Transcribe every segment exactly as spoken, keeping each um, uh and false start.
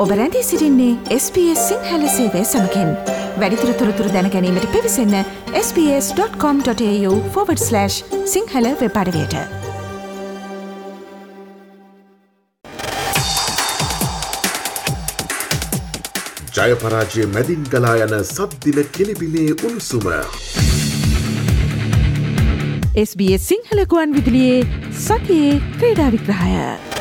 ඔබ රැඳී සිටින්නේ එස් බී එස් සිංහල සේවය සමගින්. වැඩිදුර තොරතුරු දැන ගැනීමට පිවිසන්න S B S dot com dot AU forward slash Sinhala web අඩවියට. ජය පරාජය මැදින් ගලා යන සද්දින කෙලිබිලේ උණුසුම. එස් බී එස් සිංහල ගුවන් විදුලියේ සතියේ ක්‍රීඩා විග්‍රහය.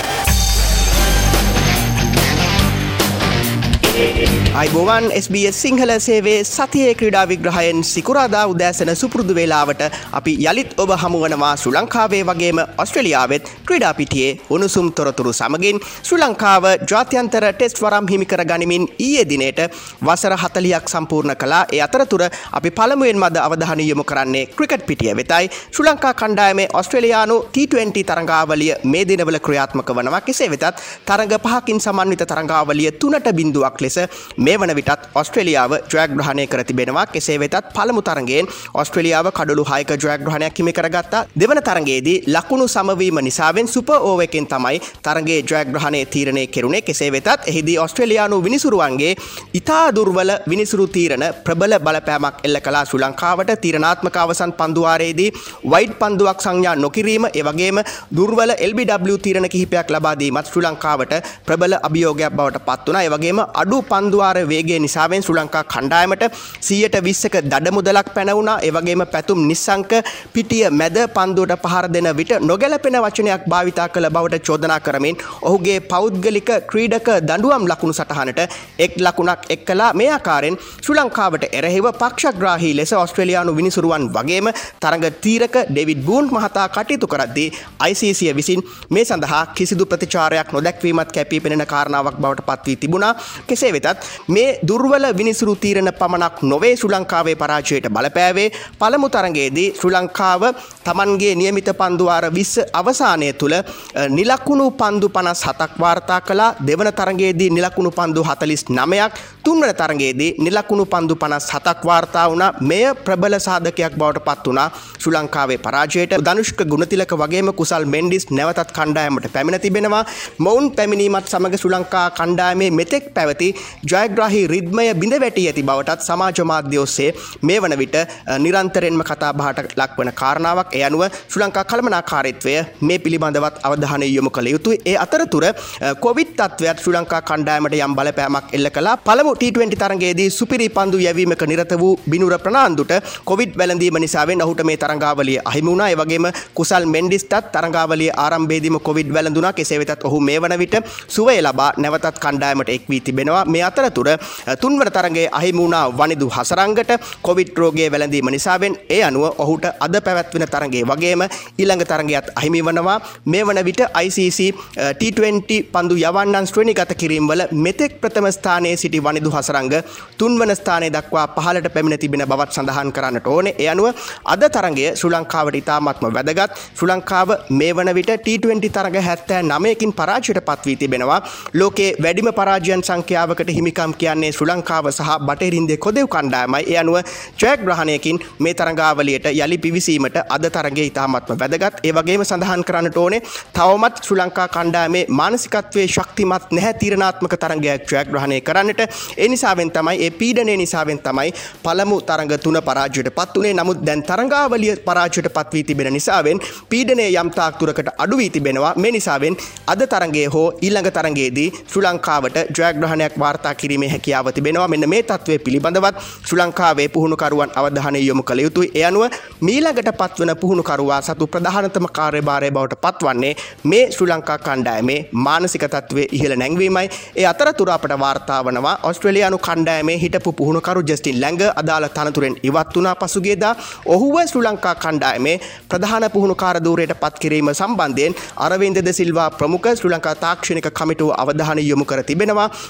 අයිබෝවන් එස් බී එස් සිංහල සේවේ සතියේ ක්‍රීඩා විග්‍රහයෙන් සිකුරාදා උදෑසන සුපුරුදු වේලාවට අපි යලිත් ඔබ හමුවනවා ශ්‍රී ලංකාවේ වගේම ඔස්ට්‍රේලියාවෙත් ක්‍රීඩා පිටියේ උණුසුම් තොරතුරු සමගින්. ශ්‍රී ලංකාව ජාත්‍යන්තර ටෙස්ට් වරම් හිමි කර ගනිමින් ඊයේ දිනේට වසර හතළියක් සම්පූර්ණ කළා. ඒ අතරතුර අපි පළමුවෙන්ම අද අවධානය යොමු කරන්නේ ක්‍රිකට් පිටිය වෙතයි. ශ්‍රී ලංකා කණ්ඩායමේ ඔස්ට්‍රේලියානු ටී ට්වෙන්ටි තරඟාවලිය මේ දිනවල ක්‍රියාත්මක වනවා. කෙසේ වෙතත් තරඟ පහකින් සමන්විත තරඟාවලිය තුනට බිංදුවක් ලෙස මේ වන විටත් ඔස්ට්‍රේලියාව ජයග්‍රහණය කර තිබෙනවා. කෙසේ වෙතත් පළමු තරඟයෙන් ඔස්ට්‍රේලියාව කඩලු හයක ජයග්‍රහණයක් හිමි කරගත්තා. දෙවන තරඟයේදී ලකුණු සමවීම නිසාවෙන් සුපර් ඕවර් එකෙන් තමයි තරඟයේ ජයග්‍රහණය තීරණය කෙරුණේ. කෙසේ වෙතත් එහිදී ඔස්ට්‍රේලියානු විනිසුරුවන්ගේ ඉතා දුර්වල විනිසුරු තීරණ ප්‍රබල බලපෑමක් එල්ල කළා ශ්‍රී ලංකාවට. තීරණාත්මක අවසන් පන්දුවාරයේදී වයිඩ් පන්දුවක් සංඥා නොකිරීම, ඒ වගේම දුර්වල එල් බී ඩබ්ලිව් තීරණ කිහිපයක් ලබා දීමත් ශ්‍රී ලංකාවට ප්‍රබල අභියෝගයක් බවට පත් වුණා. ඒ වගේම අඩු පන්දුවාර වේගය නිසාවෙන් ශ්‍රී ලංකා කණ්ඩායමට සියයට විස්සක දඩ මුදලක් පැන වුණා. ඒ වගේම පැතුම් නිස්සංක පිටිය මැද පන්දුවට පහර දෙන විට නොගැලපෙන වචනයක් භාවිතා කළ බවට චෝදනා කරමින් ඔහුගේ පෞද්ගලික ක්‍රීඩක දඬුවම් ලකුණු සටහනට එක් ලකුණක් එක් කළා. මේ ආකාරයෙන් ශ්‍රී ලංකාවට එරෙහිව පක්ෂග්‍රාහී ලෙස ඔස්ට්‍රේලියානු විනිසුරුවන් වගේම තරඟ තීරක ඩේවිඩ් බූන් මහතා කටයුතු කරද්දී අයි සී සී විසින් මේ සඳහා කිසිදු ප්‍රතිචාරයක් නොදැක්වීමත් කැපී පෙනෙන කාරණාවක් බවට පත් වී තිබුණා. කෙසේ වෙතත් මේ දුර්වල විනිසුරු තීරණ පමණක් නොවේ ශ්‍රී ලංකාවේ පරාජයට බලපෑවේ. පළමු තරඟයේදී ශ්‍රී ලංකාව තමන්ගේ නියමිත පන්දුවාර විස්ස අවසානය තුළ නිලකුණු පන්දු පනස් හතක් වාර්තා කළා. දෙවන තරඟයේදී නිලකුණු පන්දු හතළිස් නවයක්, තුන්වන තරඟයේදී නිලකුණු පන්දු පනස් හතක් වාර්තා වුණා. මෙය ප්‍රබල සාධකයක් බවට පත් වුණා ශ්‍රී ලංකාවේ පරාජයට. ධනුෂ්ක ගුණතිලක වගේම කුසල් මෙන්ඩිස් නැවතත් කණ්ඩායමට පැමිණ තිබෙනවා. මොවුන් පැමිණීමත් සමග ශ්‍රී ලංකා කණ්ඩායමේ මෙතෙක් පැවති ජයග්‍රාහී රිද්මය බිඳ වැටී ඇති බවටත් සමාජ මාධ්‍ය ඔස්සේ මේ වන විට නිරන්තරයෙන්ම කතා බහට ලක්වන කාරණාවක්. ඒ අනුව ශ්‍රී ලංකා කළමනාකාරීත්වය මේ පිළිබඳවත් අවධානය යොමු කළ යුතුයි. ඒ අතරතුර කොවිඩ් තත්ත්වයක් ශ්‍රී ලංකා කණ්ඩායමට යම් බලපෑමක් එල්ල කළා. පළමු ටී ට්වෙන්ටි තරඟයේදී සුපිරි පන්දු යැවීමක නිරත වූ බිනුර ප්‍රනාන්දුට කොවිඩ් වැළඳීම නිසාවෙන් ඔහුට මේ තරඟාවලිය අහිමි වුණා. ඒ වගේම කුසල් මෙන්ඩිස්ටත් තරඟාවලිය ආරම්භයේදීම කොවිඩ් වැළඳුණා. කෙසේ වෙතත් ඔහු මේ වන විට සුවය ලබා නැවතත් කණ්ඩායමට එක් වී තිබෙනවා. මේ අතරතුර තුන්වන තරඟයේ අහිමි වුණා වනිදු හසරංගට කොවිඩ් රෝගයේ වැළඳීම නිසාවෙන්. ඒ අනුව ඔහුට අද පැවැත්වෙන තරඟයේ වගේම ඊළඟ තරඟයත් අහිමි වනවා. මේ වන විට අයි සී සී ටී ට්වෙන්ටි පන්දු යවන්නන් ශ්‍රේණිගත කිරීම වල මෙතෙක් ප්‍රථම ස්ථානයේ සිටි වනිදු හසරංග තුන්වන ස්ථානය දක්වා පහළට පැමිණ තිබෙන බවත් සඳහන් කරන්නට ඕනේ. ඒ අනුව අද තරඟය ශ්‍රී ලංකාවට ඉතාමත්ම වැදගත්. ශ්‍රී ලංකාව මේ වන විට ටී ට්වෙන්ටි තරඟ හැත්තෑ නවයකින් පරාජයට පත් වී තිබෙනවා. ලෝකයේ වැඩිම පරාජයන් සංඛ්‍යාවකට හිමිකම් කියන්නේ ශ්‍රී ලංකාව සහ බටහිරින්දේ කොදෙව් කණ්ඩායමයි. ඒ අනුව ජයග්‍රහණයකින් මේ තරඟාවලියට යලි පිවිසීමට අද තරඟය ඉතාමත්ම වැදගත්. ඒ වගේම සඳහන් කරන්නට ඕනේ තවමත් ශ්‍රී ලංකා කණ්ඩායමේ මානසිකත්වයේ ශක්තිමත් නැහැ තීරණාත්මක තරඟයක් ජයග්‍රහණය කරන්නට. ඒ නිසාවෙන් තමයි ඒ පීඩනයේ නිසාවෙන් තමයි පළමු තරඟ තුන පරාජයට පත් වුණේ. නමුත් දැන් තරඟාවලිය පරාජයට පත් වී තිබෙන නිසාවෙන් පීඩනය යම් තාක් දුරකට අඩු වී තිබෙනවා. මේ නිසාවෙන් අද තරඟයේ හෝ ඊළඟ තරඟයේදී ශ්‍රී ලංකාවට ජයග්‍රහණයක් වාර්තා කිරීමේ හැකියාව තිබෙනවා. මෙන්න මේ තත්ත්වයේ පිළිබඳවත් ශ්‍රී ලංකාවේ පුහුණුකරුවන් අවධානය යොමු කළ යුතුයි. ඒ අනුව මීළඟට පත්වන පුහුණුකරුවා සතු ප්‍රධානතම කාර්යභාරය බවට පත්වන්නේ මේ ශ්‍රී ලංකා කණ්ඩායමේ මානසික තත්ත්වයේ ඉහළ නැංවීමයි. ඒ අතරතුර අපට වාර්තා වනවා ඔස්ට්‍රේලියානු කණ්ඩායමේ හිටපු පුහුණුකරු ජස්ටින් ලැංග අදාළ තනතුරෙන් ඉවත් වුණා පසුගියදා. ඔහුව ශ්‍රී ලංකා කණ්ඩායමේ ප්‍රධාන පුහුණුකාර ධූරයට පත් කිරීම සම්බන්ධයෙන් අරවින්ද ද සිල්වා ප්‍රමුඛ ශ්‍රී ලංකා තාක්ෂණික කමිටුව අවධානය යොමු කර තිබෙනවා. ඔහු සමග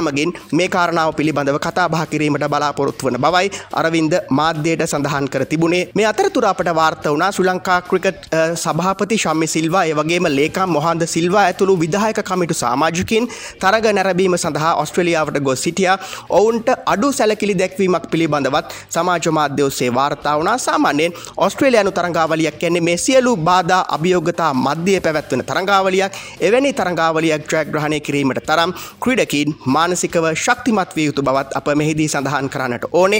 සමගින් මේ කාරණාව පිළිබඳව කතා බහ කිරීමට බලාපොරොත්තු වන බවයි අරවින්ද මාධ්‍යයට සඳහන් කර තිබුණේ. මේ අතරතුර අපට වාර්තා වුණා ශ්‍රී ලංකා ක්‍රිකට් සභාපති ශම්මි සිල්වා ඒ වගේම ලේකම් මොහන්ද සිල්වා ඇතුළු විධායක කමිටු සමාජිකින් තරග නැරඹීම සඳහා ඕස්ට්‍රේලියාවට ගොස් සිටියා. ඔවුන්ට අඩු සැලකිලි දැක්වීමක් පිළිබඳවත් සමාජ මාධ්‍ය ඔස්සේ වාර්තා වුණා. සාමාන්‍යයෙන් ඕස්ට්‍රේලියානු තරඟාවලියක් කියන්නේ මේ සියලු බාධා අභියෝගතා මැද්දේ පැවැත්වෙන තරඟාවලියක්. එවැනි තරඟාවලියක් ජයග්‍රහණය කිරීමට තරම් ක්‍රීඩකීන් මානසිකව ශක්තිමත් විය යුතු බවත් අප මෙහිදී සඳහන් කරන්නට ඕනේ.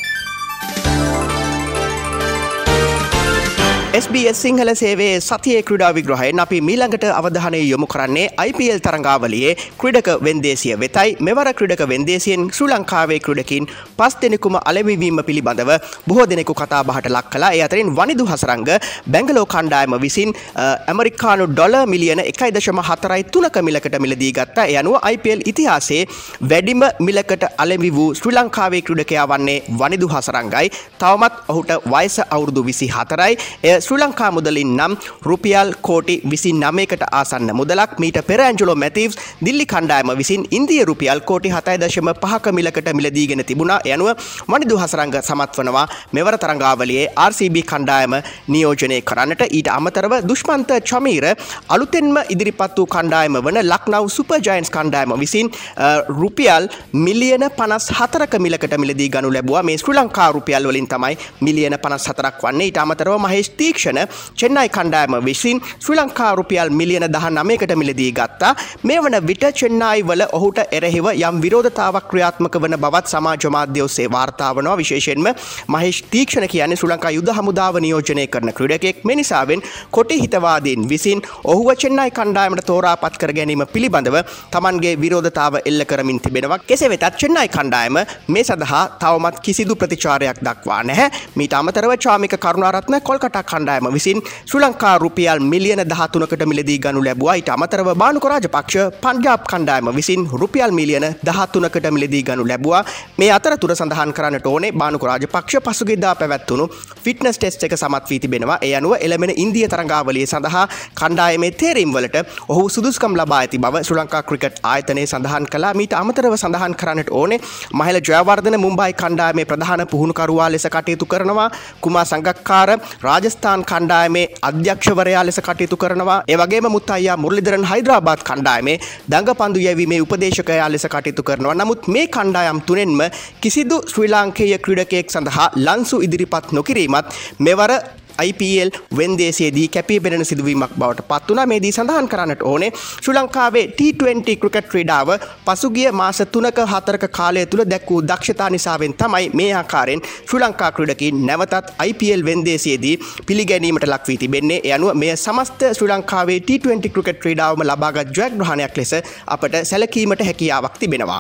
S B S සිංහල සේවයේ සතියේ ක්‍රීඩා විග්‍රහයෙන් අපි මීළඟට අවධානය යොමු කරන්නේ I P L තරඟාවලියේ ක්‍රීඩක වෙන්දේසිය වෙතයි. මෙවර ක්‍රීඩක වෙන්දේසියෙන් ශ්‍රී ලංකාවේ ක්‍රීඩකින් පස් දෙනෙකුම අලෙවිවීම පිළිබඳව බොහෝ දෙනෙකු කතා බහට ලක් කළා. ඒ අතරින් වනිදු හසරංග බැංගලෝ කණ්ඩායම විසින් ඇමරිකානු ඩොලර් මිලියන එකයි දශම හතරයි තුනක මිලකට මිලදී ගත්තා. ඒ අනුව I P L ඉතිහාසයේ වැඩිම මිලකට අලෙවි වූ ශ්‍රී ලංකාවේ ක්‍රීඩකයා වන්නේ වනිදු හසරංගයි. තවමත් ඔහුට වයස අවුරුදු විසි හතරයි. එය ශ්‍රී ලංකා මුදලින් නම් රුපියල් කෝටි විසි නවයකට ආසන්න මුදලක්. මීට පෙර ඇන්ජලෝ මැතිව්ස් දිල්ලි කණ්ඩායම විසින් ඉන්දිය රුපියල් කෝටි හතයි දශම පහක මිලකට මිලදීගෙන තිබුණා. ඒ අනුව වනිදු හසරංග සමත් වනවා මෙවර තරඟාවලියේ R C B කණ්ඩායම නියෝජනය කරන්නට. ඊට අමතරව දුෂ්මන්ත චමීර අලුතෙන්ම ඉදිරිපත් වූ කණ්ඩායම වන ලක්නව් සුපර් ජයන්ට්ස් කණ්ඩායම විසින් රුපියල් මිලියන පනස් හතරක මිලකට මිලදී ගනු ලැබුවා. මේ ශ්‍රී ලංකා රුපියල් වලින් තමයි මිලියන පනස් හතරක් වන්නේ. ඊට අමතරව මහේෂ් තීක්ෂණ චෙන්නයි කණ්ඩායම විසින් ශ්‍රී ලංකා රුපියල් මිලියන දහනවයකට මිලදී ගත්තා. මේ වන විට චෙන්නයි වල ඔහුට එරෙහිව යම් විරෝධතාවක් ක්‍රියාත්මක වන බවත් සමාජ මාධ්‍ය ඔස්සේ වාර්තා වනවා. විශේෂයෙන්ම මහේෂ් තීක්ෂණ කියන්නේ ශ්‍රී ලංකා යුද හමුදාව නියෝජනය කරන ක්‍රීඩකයෙක්. මේ නිසාවෙන් කොටි හිතවාදීන් විසින් ඔහුව චෙන්නයි කණ්ඩායමට තෝරාපත් කර ගැනීම පිළිබඳව තමන්ගේ විරෝධතාව එල්ල කරමින් තිබෙනවා. කෙසේ වෙතත් චෙන්නයි කණ්ඩායම මේ සඳහා තවමත් කිසිදු ප්‍රතිචාරයක් දක්වා නැහැ. මීට අමතරව චාමික කරුණාරත්න කොල්කටා කණ්ඩායම විසින් ශ්‍රී ලංකා රුපියල් මිලියන දහතුනකට මිලදී ගනු ලැබුවා. ඊට අමතරව බානුක රාජපක්ෂ පංජාබ් කණ්ඩායම විසින් රුපියල් මිලියන දහතුනකට මිලදී ගනු ලැබුවා. මේ අතරතුර සඳහන් කරන්නට ඕනේ බානුක රාජපක්ෂ පසුගියදා පැවැත්වුණු ෆිට්නස් ටෙස්ට් එක සමත් වී තිබෙනවා. ඒ අනුව එළමෙන ඉන්දිය තරඟාවලිය සඳහා කණ්ඩායමේ තේරීම් වලට ඔහු සුදුසුකම් ලබා ඇති බව ශ්‍රී ලංකා ක්‍රිකට් ආයතනය සඳහන් කළා. මීට අමතරව සඳහන් කරන්නට ඕනේ මහේල ජයවර්ධන මුම්බයි කණ්ඩායමේ ප්‍රධාන පුහුණුකරුවා ලෙස කටයුතු කරනවා. කුමාර් සංගක්කාර රාජස්ථාන් කණ්ඩායමේ අධ්‍යක්ෂවරයා ලෙස කටයුතු කරනවා. ඒ වගේම මුත්තයියා මුරලිදරන් හයිදරාබාද් කණ්ඩායමේ දඟපන්දු යැවීමේ උපදේශකයා ලෙස කටයුතු කරනවා. නමුත් මේ කණ්ඩායම් තුනෙන්ම කිසිදු ශ්‍රී ලාංකේය ක්‍රීඩකයෙක් සඳහා ලන්සු ඉදිරිපත් නොකිරීමත් මෙවර I P L වෙන්දේසියේදී කැපී පෙනෙන සිදුවීමක් බවට පත් වුණා. මේදී සඳහන් කරන්නට ඕනේ ශ්‍රී ලංකාවේ T twenty ක්‍රිකට් ක්‍රීඩාව පසුගිය මාස තුනක හතරක කාලය තුල දැක් වූ දක්ෂතා නිසාවෙන් තමයි මේ ආකාරයෙන් ශ්‍රී ලංකා ක්‍රීඩකීන් නැවතත් I P L වෙන්දේසියේදී පිළිගැනීමට ලක් වී තිබෙන්නේ. ඒ අනුව මෙය සමස්ත ශ්‍රී ලංකාවේ T twenty ක්‍රිකට් ක්‍රීඩාවම ලබාගත් ජයග්‍රහණයක් ලෙස අපට සැලකීමට හැකියාවක් තිබෙනවා.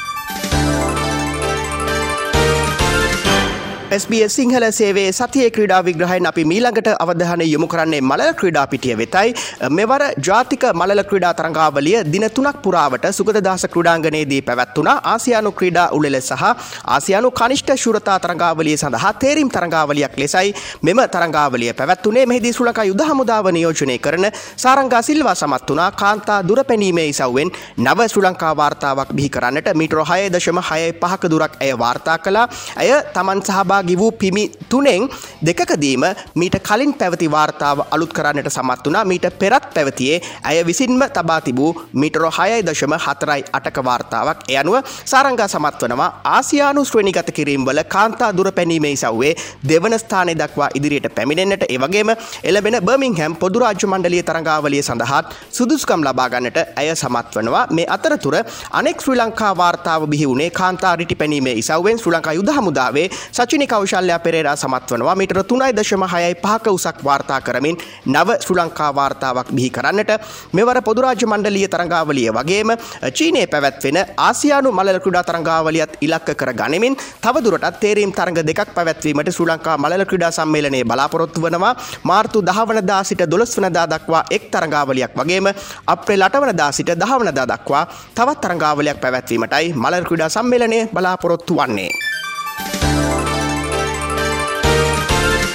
S B S සිංහල සේවයේ සතියේ ක්‍රීඩා විග්‍රහයෙන් අපි මීළඟට අවධානය යොමු කරන්නේ මලල ක්‍රීඩා පිටිය වෙතයි. මෙවර ජාතික මලල ක්‍රීඩා තරඟාවලිය දින තුනක් පුරාවට සුගතදාස ක්‍රීඩාංගණයේදී පැවැත්වුණා. ආසියානු ක්‍රීඩා උළෙල සහ ආසියානු කනිෂ්ඨ ශූරතා තරඟාවලිය සඳහා තේරීම් තරඟාවලියක් ලෙසයි මෙම තරඟාවලිය පැවැත්වුණේ. මෙහිදී ශ්‍රී ලංකා යුද හමුදාව නියෝජනය කරන සාරංගා සිල්වා සමත් වුණා. කාන්තා දුරපැනීමේ ඉසව්වෙන් නව ශ්‍රී ලංකා වාර්තාවක් බිහි කරන්නට මීටර හය දශම හය පහක දුරක් ඇය වාර්තා කළා. ඇය තමන් සහභාගී වූ පිමි තුනෙන් දෙකකදීම මීට කලින් පැවති වාර්තාව අලුත් කරන්නට සමත් වුණා. මීට පෙරත් පැවතියේ ඇය විසින්ම තබා තිබූ මීටර හය දශම හතරයි අටක වාර්තාවක්. ඒ අනුව සාරංගා සමත් වනවා ආසියානු ශ්‍රේණිගත කිරීම් වල කාන්තා දුරපැනීමේ ඉසව්වේ දෙවන ස්ථානය දක්වා ඉදිරියට පැමිණෙන්නට, ඒ වගේම එළඹෙන බර්මින්ග්හෑම් පොදු රාජ්‍ය මණ්ඩලීය තරඟාවලිය සඳහා සුදුසුකම් ලබා ගන්නට ඇය සමත් වනවා. මේ අතරතුර අනෙක් ශ්‍රී ලංකා වාර්තාව බිහි වුණේ කාන්තා රිටිපැනීමේ ඉසව්වෙන් ශ්‍රී ලංකා යුද හමුදාවේ සචිනි කෞශල්‍යා පෙරේරා සමත් වනවා. මීටර තුනයි දශම හයයි පහක උසක් වාර්තා කරමින් නව ශ්‍රී ලංකා වාර්තාවක් බිහි කරන්නට මෙවර පොදු රාජ්‍ය මණ්ඩලීය තරඟාවලිය වගේම චීනයේ පැවැත්වෙන ආසියානු මලල ක්‍රීඩා තරඟාවලියත් ඉලක්ක කර ගනිමින් තවදුරටත් තේරීම් තරඟ දෙකක් පැවැත්වීමට ශ්‍රී ලංකා මලල ක්‍රීඩා සම්මේලනයේ බලාපොරොත්තු වනවා. මාර්තු දහ වනදා සිට දොළොස් වනදා දක්වා එක් තරඟාවලියක් වගේම අප්‍රේල් අට වනදා සිට දහ වනදා දක්වා තවත් තරඟාවලියක් පැවැත්වීමටයි මලල ක්‍රීඩා සම්මේලනය බලාපොරොත්තු වන්නේ.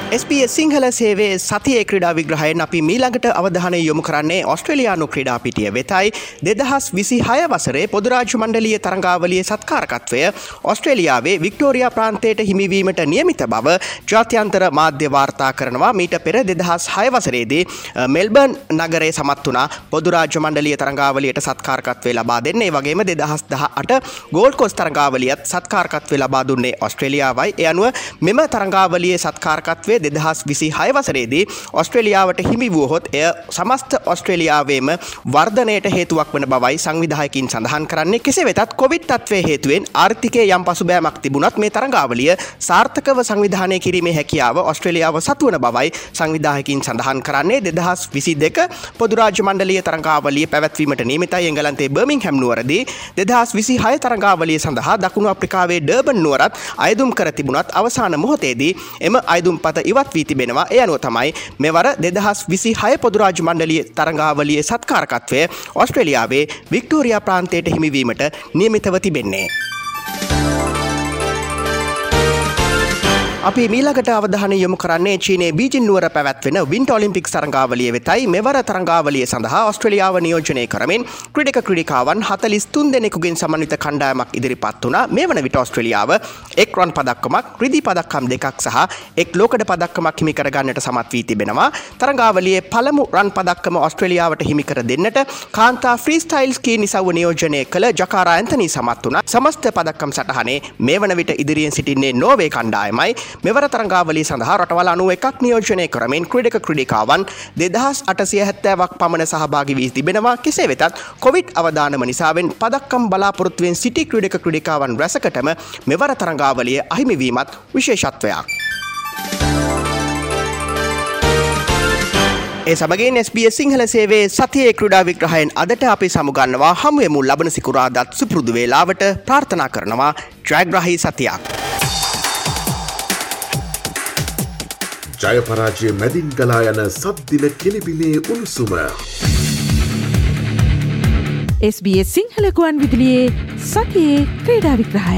S B S සිංහල සේවයේ සතියේ ක්‍රීඩා විග්‍රහයෙන් අපි මීළඟට අවධානය යොමු කරන්නේ ඕස්ට්‍රේලියානු ක්‍රීඩා පිටිය වෙතයි. දෙදහස් විසිහය වසරේ පොදු රාජ්‍ය මණ්ඩලීය තරඟාවලියේ සත්කාරකත්වය ඕස්ට්‍රේලියාවේ වික්ටෝරියා ප්‍රාන්තයට හිමිවීමට නියමිත බව ජාත්‍යන්තර මාධ්‍ය වාර්තා කරනවා. මීට පෙර දෙදහස් හය වසරේදී මෙල්බර්න් නගරයේ සමත් වුණා පොදු රාජ්‍ය මණ්ඩලීය තරඟාවලියට සත්කාරකත්වය ලබා දෙන්න. ඒ වගේම දෙදහස් දහඅට ගෝල්ඩ් කෝස්ට් තරඟාවලියත් සත්කාරකත්වය ලබා දුන්නේ ඕස්ට්‍රේලියාවයි. ඒ අනුව මෙම තරඟාවලියේ සත්කාරකත්වය දෙදහස් විසිහය වසරේදී ඕස්ට්‍රේලියාවට හිමි වුවහොත් එය සමස්ත ඕස්ට්‍රේලියාවේම වර්ධනයට හේතුවක් වන බවයි සංවිධායකින් සඳහන් කරන්නේ. කෙසේ වෙතත් කොවිඩ් තත්ත්වයේ හේතුවෙන් ආර්ථිකයේ යම් පසුබෑමක් තිබුණත් මේ තරඟාවලිය සාර්ථකව සංවිධානය කිරීමේ හැකියාව ඕස්ට්‍රේලියාව සතු වන බවයි සංවිධායකින් සඳහන් කරන්නේ. දෙදහස් විසිදෙක පොදු රාජ්‍ය මණ්ඩලීය තරඟාවලිය පැවැත්වීමට නියමිතයි එංගලන්තයේ බර්මින්ගහැම් නුවරදී. දෙදහස් විසිහය තරඟාවලිය සඳහා දකුණු අප්‍රිකාවේ ඩර්බන් නුවරත් අයදුම් කර තිබුණත් අවසාන මොහොතේදී එම අයදුම්පත ඉවත් වී තිබෙනවා. ඒ අනුව තමයි මෙවර දෙදහස් විසිහය පොදු රාජ්‍ය මණ්ඩලීය තරඟාවලියේ සත්කාරකත්වය ඕස්ට්‍රේලියාවේ වික්ටෝරියා ප්‍රාන්තයට හිමිවීමට නියමිතව තිබෙන්නේ. අපි මීළඟට අවධානය යොමු කරන්නේ චීනයේ බීජින් නුවර පැවැත්වෙන වින්ටර් ඔලිම්පික්ස් තරඟාවලිය වෙතයි. මෙවර තරඟාවලිය සඳහා ඕස්ට්‍රේලියාව නියෝජනය කරමින් ක්‍රීඩක ක්‍රීඩිකාවන් හතළිස් තුන් දෙනෙකුගෙන් සමන්විත කණ්ඩායමක් ඉදිරිපත් වුණා. මේ වන විට ඕස්ට්‍රේලියාව එක් රන් පදක්කමක්, රිදී පදක්කම් දෙකක් සහ එක් ලෝකඩ පදක්කමක් හිමි කර ගන්නට සමත් වී තිබෙනවා. තරඟාවලියේ පළමු රන් පදක්කම ඕස්ට්‍රේලියාවට හිමි කර දෙන්නට කාන්තා ෆ්‍රී ස්ටයිල් ස්කී නිසව්ව නියෝජනය කළ ජකාරා ඇන්තනී සමත් වුණා. සමස්ත පදක්කම් සටහනේ මේ වන විට ඉදිරියෙන් සිටින්නේ නෝර්වේ කණ්ඩායමයි. මෙවර තරඟාවලිය සඳහා රටවල් අනූ එකක් නියෝජනය කරමින් ක්‍රීඩක ක්‍රීඩිකාවන් දෙදහස් අටසිය හැත්තෑවක් පමණ සහභාගී වී තිබෙනවා. කෙසේ වෙතත් කොවිඩ් අවදානම නිසාවෙන් පදක්කම් බලාපොරොත්තුවෙන් සිටි ක්‍රීඩක ක්‍රීඩිකාවන් රැසකටම මෙවර තරඟාවලිය අහිමි වීමත් විශේෂත්වයක්. ඒ සමගින් S B S සිංහල සේවයේ සතියේ ක්‍රීඩා විග්‍රහයෙන් අදට අපි සමුගන්නවා. හමුවෙමු ලබන සිකුරාදාත් සුපුරුදු වේලාවට. ප්‍රාර්ථනා කරනවා ජයග්‍රාහී සතියක්. ජය පරාජය මැදින් ගලා යන සද්දින කිලිබිලේ උණුසුම. S B S සිංහල ගුවන් විදුලියේ සතියේ ක්‍රීඩා විග්‍රහය.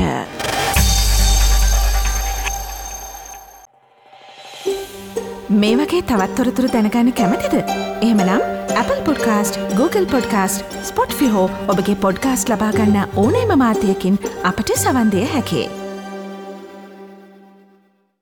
මේ වගේ තවත් තොරතුරු දැනගන්න කැමතිද? එහෙමනම් Apple Podcast, Google Podcast, Spotify හෝ ඔබගේ පොඩ්කාස්ට් ලබා ගන්න ඕනෑම මාධ්‍යයකින් අපට සවන් දිය හැකියි.